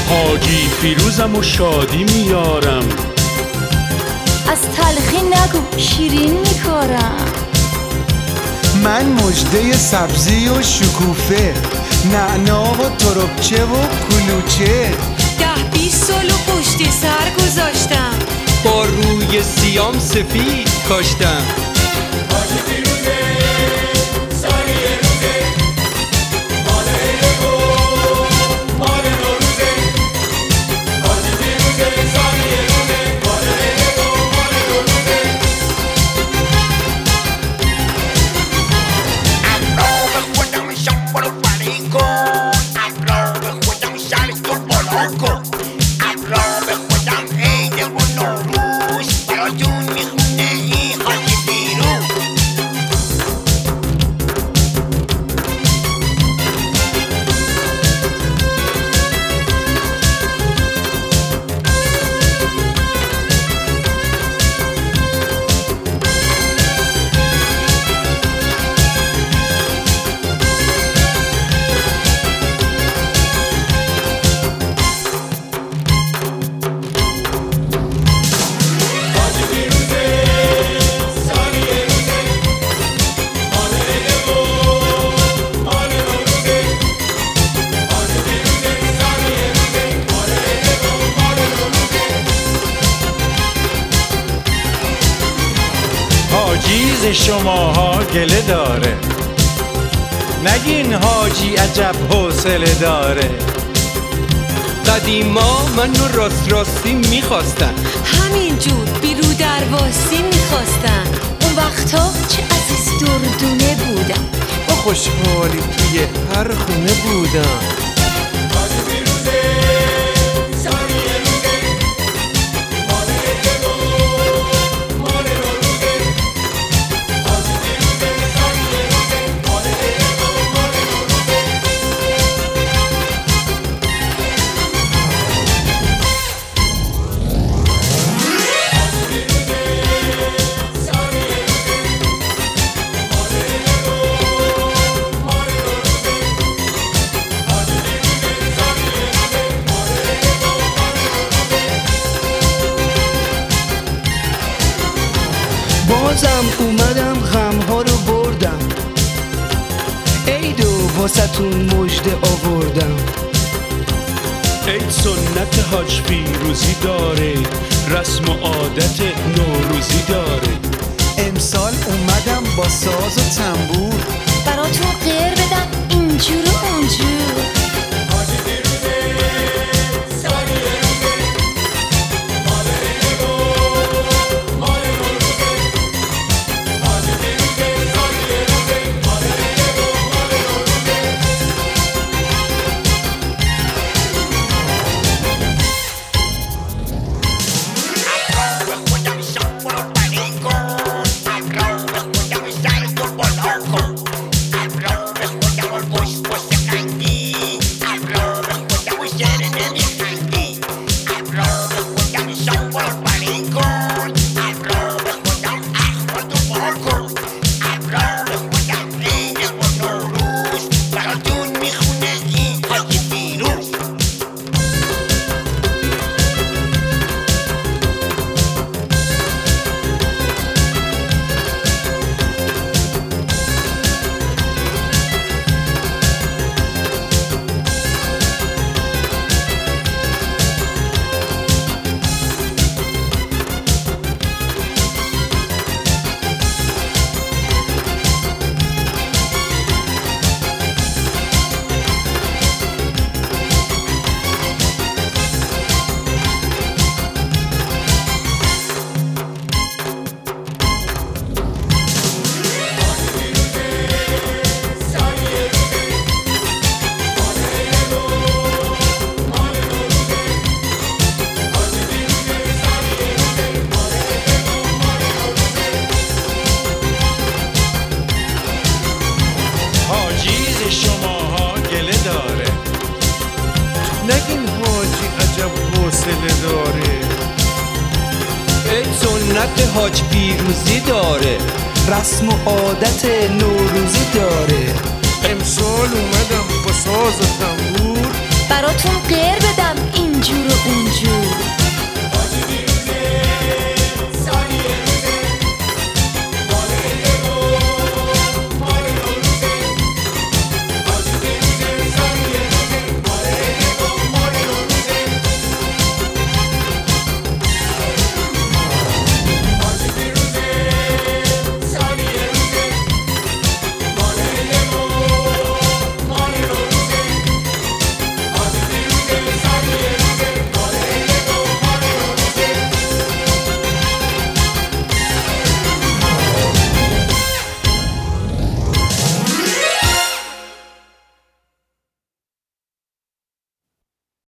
حاجی فیروزم و شادی میارم، از تلخی نگو شیرین میکارم. من مژده سبزی و شکوفه، نعنا و تربچه و کلوچه. 10-20 سال و پشت سر گذاشتم، با روی سیام سفید کاشتم. حاجی فیروزه سالی روزه، مال عیدو مال نوروزه. حاجی فیروزه سالی روزه، مال عیدو مال نوروزه. ابرار خودم شنبال فرین کن، ابرار خودم شرک و بالا کن، ابرار خودم عید و نوروز براتون میخونه این حاجی فیروز. حاجی فیروزه سالی روزه، مال عیدو مال نوروزه. حاجی فیروزه سالی روزه، مال عیدو مال نوروزه. حاجی ز شماها گله داره، نگین حاجی عجب حوصله داره. قدیما منو راست راستی میخواستن، همینجور بیرو درواسی میخواستن. اون وقتا چه عزیز دردونه بودم، با خوشحالی توی هر خونه بودم. حاجی فیروزه سالی روزه، مال عیدو مال نوروزه. حاجی فیروزه سالی روزه، مال عیدو مال نوروزه. بازم اومدم غمها رو بردم، عیدو واسه‌تون مژده آوردم. عید سنت حاج فیروزی داره، رسم و عادت نوروزی داره. امسال اومدم با ساز و تنبور، براتون غیر بدم اینجور و اونجور. حاجی فیروزه سالی روزه، مال عیدو مال نوروزه. حاجی فیروزه سالی روزه، مال عیدو مال نوروزه. ابرار خودم شنبال فرین کن، ابرار خودم شرک و بالا کن، ابرار خودم پشت خندی، ابرار خودم شعر نمیخندی. ابرار خودم شنبال فرین کن، ابرار خودم احمد و با کن، ابرار خودم عید و نوروز براتون میخونه این حاجی فیروز. نگین حاجی عجب حوصله داره. عید سنت حاج فیروزی داره، رسم و عادت نوروزی داره. امسال اومدم با ساز و تنبور، براتون غیر بدم